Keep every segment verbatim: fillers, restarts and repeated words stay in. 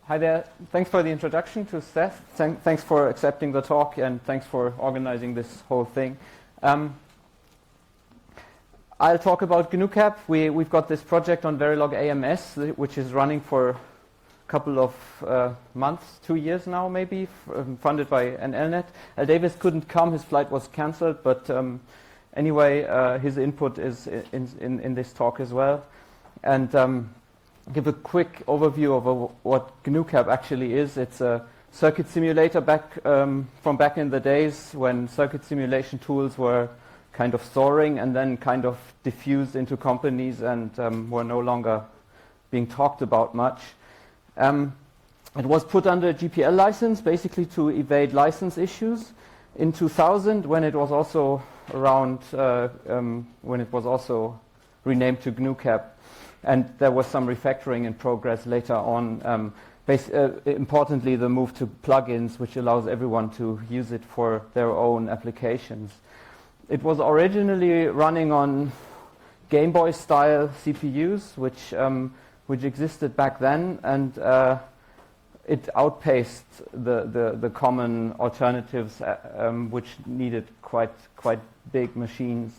hi there. Thanks for the introduction to Seth. Thank, thanks for accepting the talk, and thanks for organizing this whole thing. Um, I'll talk about G N U CAP. We, we've got this project on Verilog A M S, which is running for a couple of uh, months, two years now maybe, f funded by N L net. Al Davis couldn't come, his flight was cancelled, but um, anyway, uh, his input is in, in, in this talk as well. And um, give a quick overview of uh, what G N U CAP actually is. It's a circuit simulator back um, from back in the days when circuit simulation tools were kind of soaring and then kind of diffused into companies and um, were no longer being talked about much. Um, it was put under a G P L license, basically to evade license issues. In two thousand, when it was also around, uh, um, when it was also renamed to G N U CAP, and there was some refactoring in progress later on. Um, uh, importantly, the move to plugins, which allows everyone to use it for their own applications. It was originally running on Game Boy style C P Us, which um, which existed back then, and uh, it outpaced the, the, the common alternatives, uh, um, which needed quite quite big machines.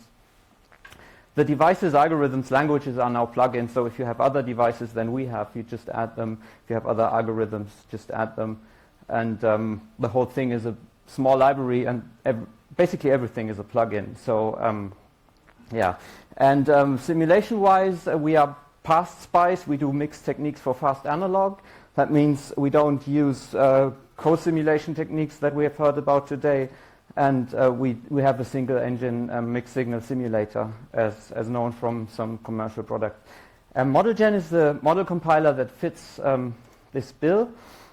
The devices, algorithms, languages are now plugins, so if you have other devices than we have, you just add them. If you have other algorithms, just add them. And um, the whole thing is a small library, and ev basically everything is a plugin. So, um, yeah. And um, simulation-wise, uh, we are past SPICE. We do mixed techniques for fast analog. That means we don't use uh, co-simulation techniques that we have heard about today. And uh, we, we have a single engine um, mixed signal simulator as, as known from some commercial products. Um, ModelGen is the model compiler that fits um, this bill,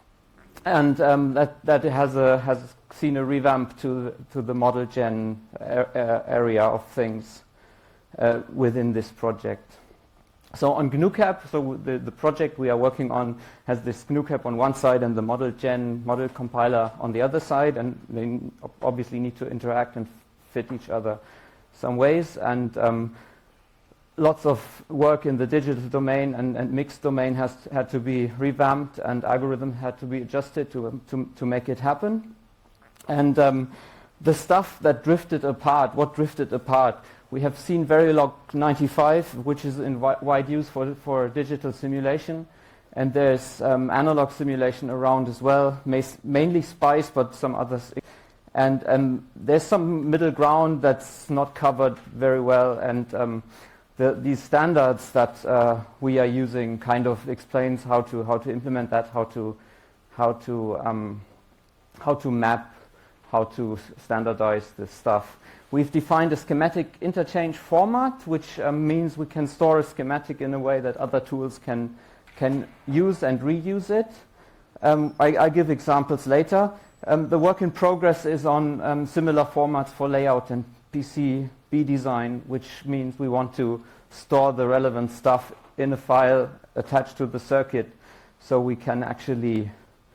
and um, that, that has, a, has seen a revamp to, to the ModelGen ar area of things uh, within this project. So on G N U CAP, so the, the project we are working on has this G N U CAP on one side and the ModelGen model compiler on the other side, and they obviously need to interact and fit each other some ways. And um, lots of work in the digital domain and, and mixed domain has had to be revamped, and algorithm had to be adjusted to, um, to, to make it happen. And um, the stuff that drifted apart, what drifted apart, we have seen Verilog ninety-five, which is in wi wide use for, for digital simulation. And there's um, analog simulation around as well, mainly SPICE, but some others. And um, there's some middle ground that's not covered very well. And um, the, these standards that uh, we are using kind of explains how to, how to implement that, how to, how to, um, how to map, how to standardize this stuff. We've defined a schematic interchange format, which um, means we can store a schematic in a way that other tools can, can use and reuse it. Um, I, I give examples later. Um, the work in progress is on um, similar formats for layout and P C B design, which means we want to store the relevant stuff in a file attached to the circuit so we can actually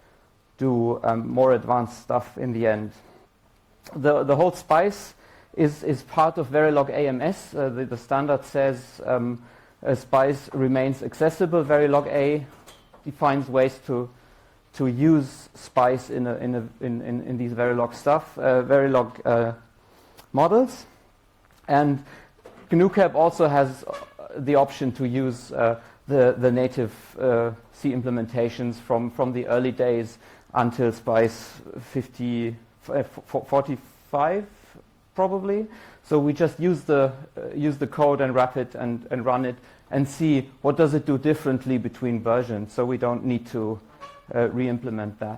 do um, more advanced stuff in the end. The, the whole SPICE Is, is part of Verilog A M S. Uh, the, the standard says um, uh, SPICE remains accessible. Verilog A defines ways to to use SPICE in a, in, a, in, in, in these Verilog stuff, uh, Verilog uh, models. And G N U CAP also has the option to use uh, the the native uh, C implementations from from the early days until SPICE fifty, forty-five. Probably. So we just use the uh, use the code and wrap it and, and run it and see what does it do differently between versions, so we don't need to uh, re-implement that.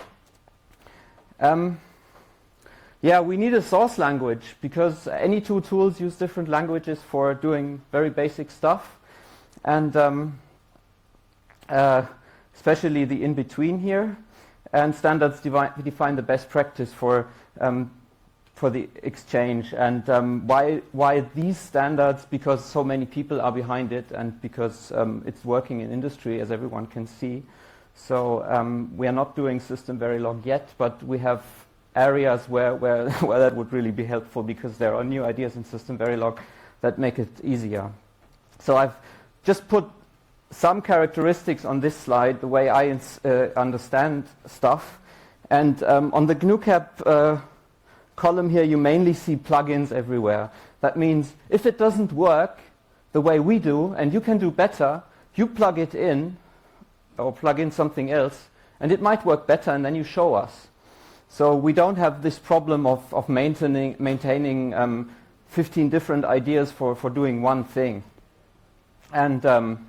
Um, yeah, we need a source language because any two tools use different languages for doing very basic stuff, and um, uh, especially the in-between here. And standards define the best practice for um, for the exchange. And um, why why these standards? Because so many people are behind it, and because um, it's working in industry, as everyone can see. So um, we are not doing System Verilog yet, but we have areas where where where that would really be helpful, because there are new ideas in System Verilog that make it easier. So I've just put some characteristics on this slide, the way I uh, understand stuff. And um, on the G N U CAP uh, column here, you mainly see plugins everywhere. That means if it doesn't work the way we do, and you can do better, you plug it in, or plug in something else, and it might work better, and then you show us. So we don't have this problem of, of maintaining, maintaining um, fifteen different ideas for, for doing one thing. And um,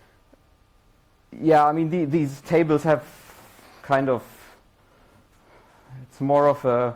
yeah, I mean, the, these tables have kind of, it's more of a,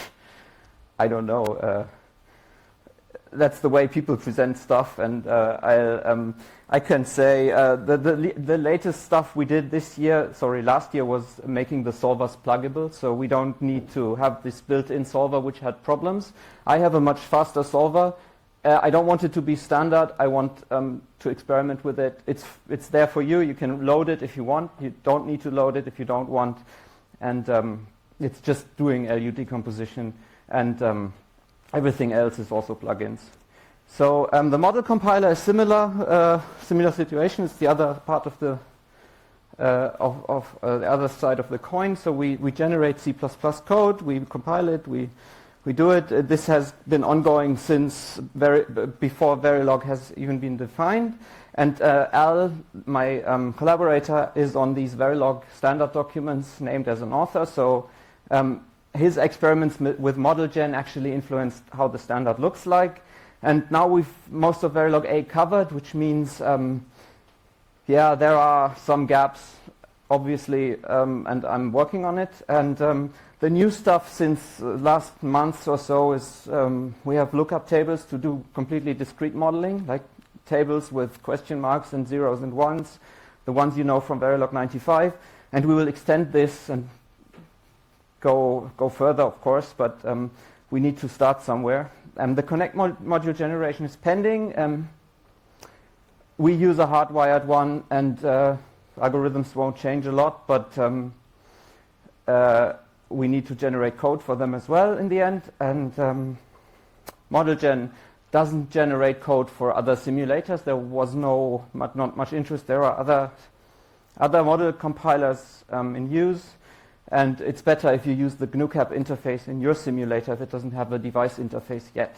I don't know, uh, that's the way people present stuff, and uh, I, um, I can say uh, the, the, the latest stuff we did this year, sorry, last year, was making the solvers pluggable, so we don't need to have this built-in solver which had problems. I have a much faster solver. Uh, I don't want it to be standard. I want um, to experiment with it. It's, it's there for you. You can load it if you want. You don't need to load it if you don't want. And um, it's just doing L U decomposition, and um, everything else is also plugins. So um, the model compiler is similar, uh, similar situation. It's the other part of the uh, of, of uh, the other side of the coin. So we we generate C plus plus code, we compile it, we we do it. Uh, this has been ongoing since very b before Verilog has even been defined. And uh, Al, my um, collaborator, is on these Verilog standard documents, named as an author. So um, his experiments with ModelGen actually influenced how the standard looks like. And now we've most of Verilog A covered, which means, um, yeah, there are some gaps, obviously, um, and I'm working on it. And um, the new stuff since last month or so is um, we have lookup tables to do completely discrete modeling, like tables with question marks and zeros and ones, the ones you know from Verilog ninety-five. And we will extend this and go go further, of course, but um, we need to start somewhere. Um, the Connect mod module generation is pending. Um, we use a hardwired one, and uh, algorithms won't change a lot, but um, uh, we need to generate code for them as well in the end. And um, ModelGen doesn't generate code for other simulators. There was no not much interest. There are other other model compilers um, in use. And it's better if you use the G N U CAP interface in your simulator if it doesn't have a device interface yet.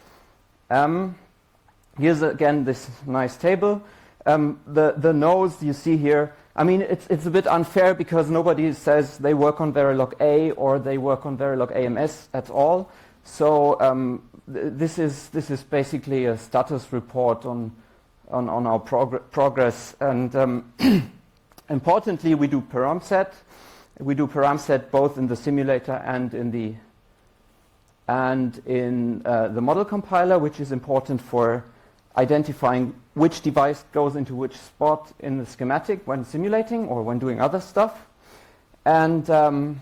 Um, here's again this nice table. Um, the, the nodes you see here, I mean, it's, it's a bit unfair because nobody says they work on Verilog A or they work on Verilog A M S at all. So um, th this, is, this is basically a status report on, on, on our progr progress. And um, importantly, we do param set. We do param set both in the simulator and in the and in uh, the model compiler, which is important for identifying which device goes into which spot in the schematic when simulating or when doing other stuff. And um,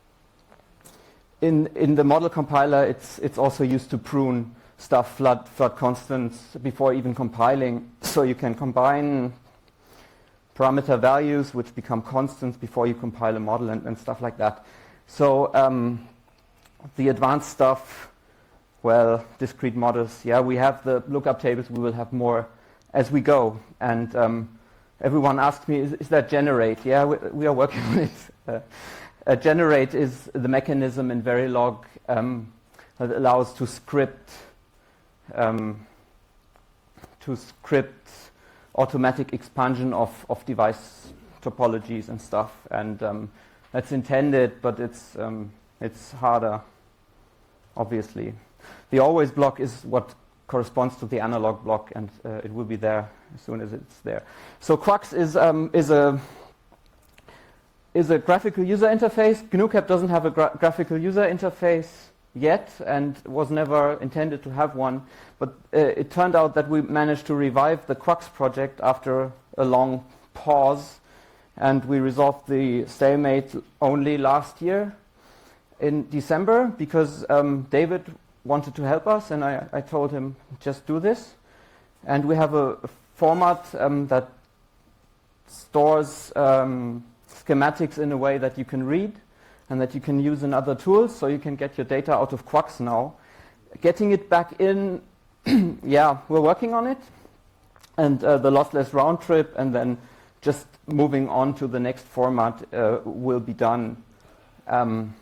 in in the model compiler, it's it's also used to prune stuff, flood flood constants before even compiling, so you can combine parameter values which become constants before you compile a model and, and stuff like that. So um, the advanced stuff, well, discrete models, yeah, we have the lookup tables. We will have more as we go. And um, everyone asked me, is, is that generate? Yeah, we, we are working on it. Uh, uh, generate is the mechanism in Verilog um, that allows to script um, to script automatic expansion of, of device topologies and stuff, and um, that's intended, but it's um, it's harder, obviously. The always block is what corresponds to the analog block, and uh, it will be there as soon as it's there. So Quax is um, is a is a graphical user interface. G N U CAP doesn't have a gra graphical user interface yet, and was never intended to have one. But uh, it turned out that we managed to revive the Quax project after a long pause, and we resolved the stalemate only last year in December because um, David wanted to help us, and I, I told him, just do this. And we have a, a format um, that stores um, schematics in a way that you can read and that you can use in other tools, so you can get your data out of Quax now. Getting it back in, yeah, we're working on it. and uh, the lossless round trip, and then just moving on to the next format uh, will be done. Um,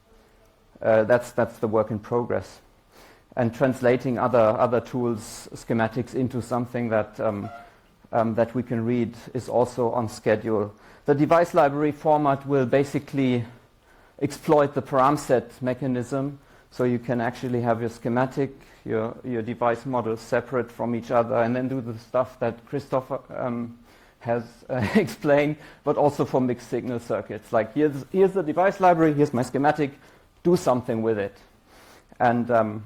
uh, that's that's the work in progress, and translating other other tools, schematics into something that um, um, that we can read is also on schedule. The device library format will basically exploit the param set mechanism, so you can actually have your schematic, your your device models separate from each other, and then do the stuff that Christopher um, has uh, explained, but also for mixed signal circuits. Like here's here's the device library, here's my schematic, do something with it, and um,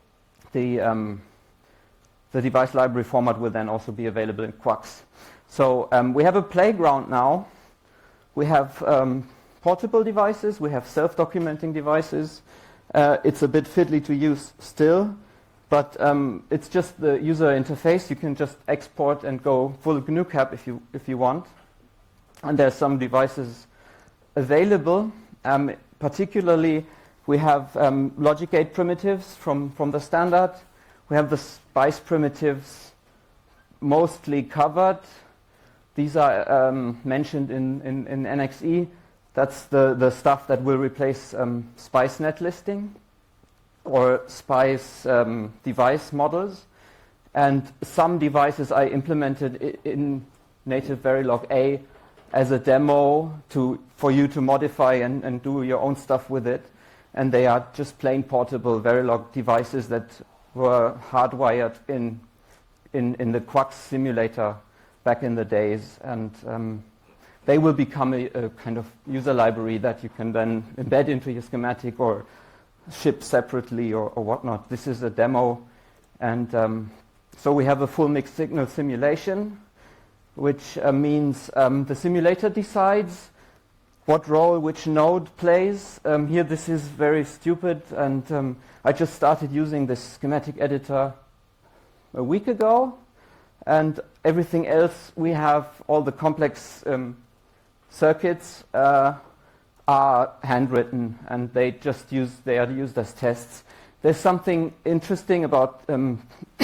the um, the device library format will then also be available in Quax. So um, we have a playground now. We have um, portable devices, we have self-documenting devices. Uh, it's a bit fiddly to use still, but um, it's just the user interface. You can just export and go full G N U cap if you if you want. And there's some devices available. Um, particularly, we have um, logic gate primitives from, from the standard. We have the SPICE primitives mostly covered. These are um, mentioned in, in, in N X E. That's the, the stuff that will replace um, SPICE net listing or SPICE um, device models. And some devices I implemented i- in native Verilog A as a demo to, for you to modify and, and do your own stuff with it. And they are just plain portable Verilog devices that were hardwired in, in, in the Quax simulator back in the days, and um, they will become a, a kind of user library that you can then embed into your schematic or ship separately or, or whatnot. This is a demo, and um, so we have a full mixed signal simulation, which uh, means um, the simulator decides what role which node plays. Um, here this is very stupid, and um, I just started using this schematic editor a week ago, and everything else we have, all the complex um, circuits uh, are handwritten, and they just use they are used as tests. There's something interesting about um,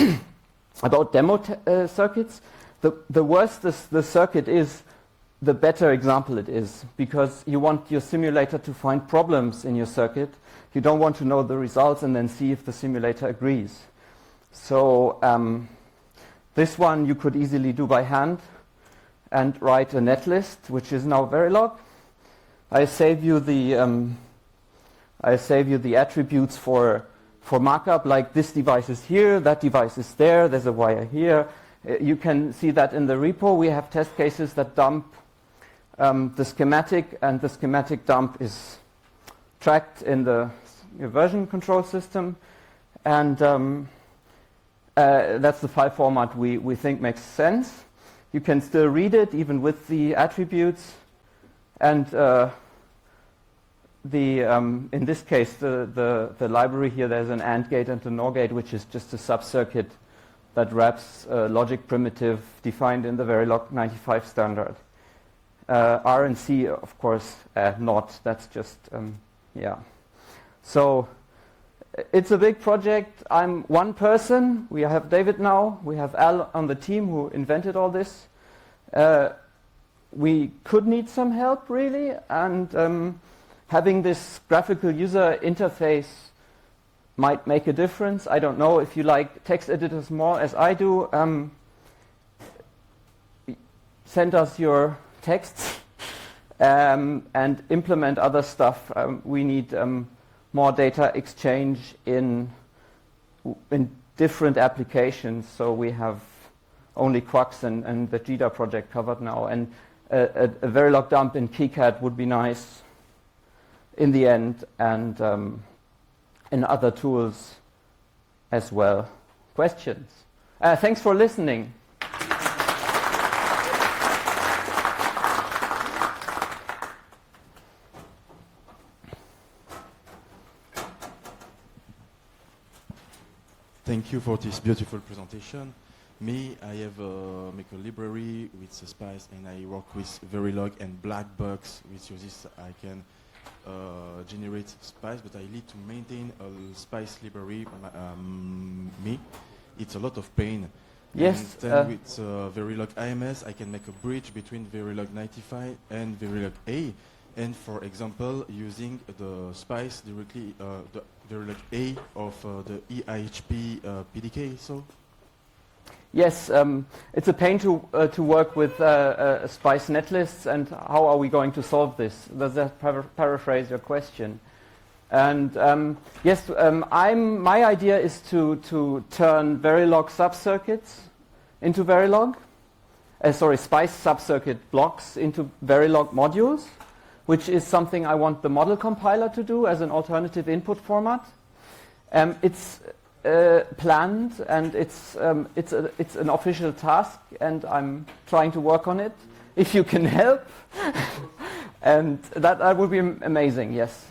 about demo t- uh, circuits. The the worse this, the circuit is, the better example it is, because you want your simulator to find problems in your circuit. You don't want to know the results and then see if the simulator agrees. So um, this one you could easily do by hand and write a netlist, which is now Verilog. I save you the um, I save you the attributes for for markup, like this device is here, that device is there, there's a wire here. Uh, you can see that in the repo. We have test cases that dump um, the schematic, and the schematic dump is tracked in the version control system, and um, uh, that's the file format we, we think makes sense. You can still read it even with the attributes, and uh, the um, in this case the, the, the library here, there's an AND gate and a NOR gate, which is just a subcircuit that wraps a logic primitive defined in the Verilog ninety-five standard. Uh, R and C, of course, uh, not. That's just um, yeah. So it's a big project. I'm one person. We have David now. We have Al on the team who invented all this. Uh, we could need some help, really, and um, having this graphical user interface might make a difference. I don't know if you like text editors more as I do. Um, send us your texts um, and implement other stuff. Um, we need um, more data exchange in in different applications. So we have only Quax and, and the G D A project covered now, and a, a, a Verilog dump in KiCad would be nice in the end, and um, in other tools as well. Questions? Uh, thanks for listening. Thank you for this beautiful presentation. Me, I have uh, make a library with uh, SPICE, and I work with Verilog and Blackbox. With this, I can uh, generate SPICE, but I need to maintain a SPICE library. Um, me, it's a lot of pain. Yes. And then uh, with uh, Verilog A M S, I can make a bridge between Verilog ninety-five and Verilog A. And for example, using the SPICE directly, uh, the Verilog A of uh, the E I H P uh, P D K. So. Yes, um, it's a pain to uh, to work with uh, uh, SPICE netlists, and how are we going to solve this? Does that para paraphrase your question? And um, yes, um, I'm. My idea is to to turn Verilog subcircuits into Verilog. Uh, sorry, SPICE subcircuit blocks into Verilog modules, which is something I want the model compiler to do as an alternative input format. Um, it's Uh, planned, and it's um, it's a, it's an official task, and I'm trying to work on it. If you can help, and that that would be am amazing. Yes.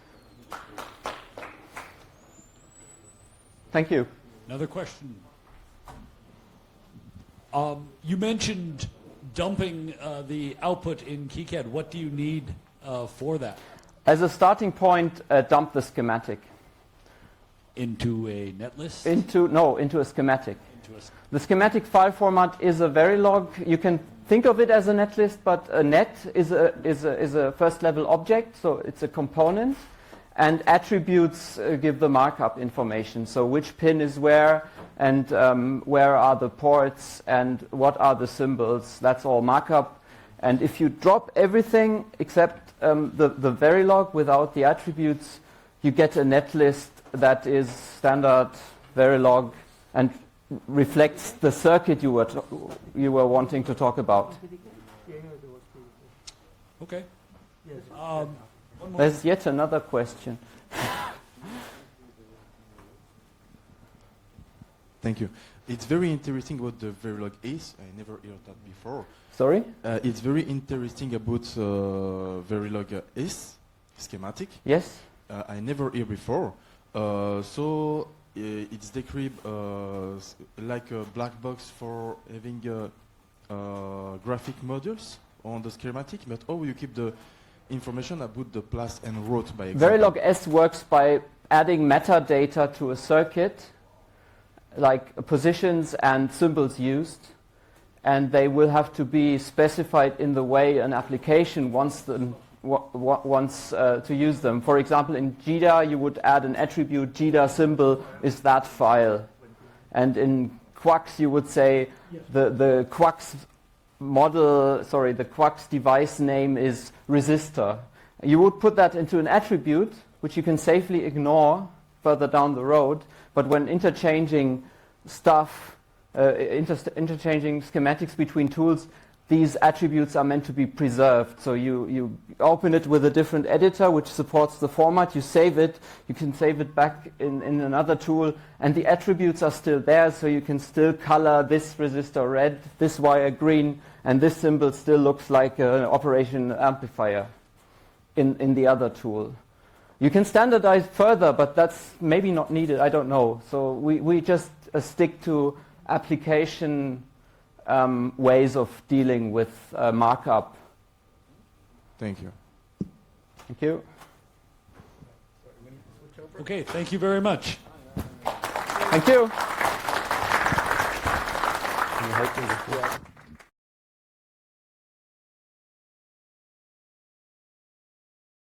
Thank you. Another question. Um, you mentioned dumping uh, the output in KiCad. What do you need uh, for that? As a starting point, uh, dump the schematic. Into a netlist? Into no, into a schematic. Into a s- The schematic file format is a Verilog. You can think of it as a netlist, but a net is a is a is a first level object, so it's a component, and attributes uh, give the markup information. So which pin is where, and um, where are the ports, and what are the symbols. That's all markup. And if you drop everything except um, the the Verilog without the attributes, you get a netlist that is standard Verilog and reflects the circuit you were to- you were wanting to talk about. Okay. Um, one more. There's yet another question. Thank you. It's very interesting what the Verilog is. I never heard that before. Sorry? Uh, it's very interesting about uh, Verilog uh, is schematic. Yes? Uh, I never hear before. Uh, so uh, it's decrypt uh, s- like a black box for having uh, uh, graphic modules on the schematic, but how you keep the information about the plus and route by example? Verilog S works by adding metadata to a circuit, like positions and symbols used, and they will have to be specified in the way an application wants them wa wa wants uh, to use them. For example, in G D A you would add an attribute, G D A symbol is that file, and in Quax you would say the the Quax model, sorry, the Quax device name is resistor. You would put that into an attribute, which you can safely ignore further down the road, but when interchanging stuff, uh, inter interchanging schematics between tools, these attributes are meant to be preserved. So you, you open it with a different editor which supports the format, you save it, you can save it back in, in another tool, and the attributes are still there, so you can still color this resistor red, this wire green, and this symbol still looks like an operation amplifier in, in the other tool. You can standardize further, but that's maybe not needed, I don't know. So we, we just uh, stick to application um, ways of dealing with uh, markup. Thank you. Thank you. Okay, thank you very much. Thank you. Can you help me with that?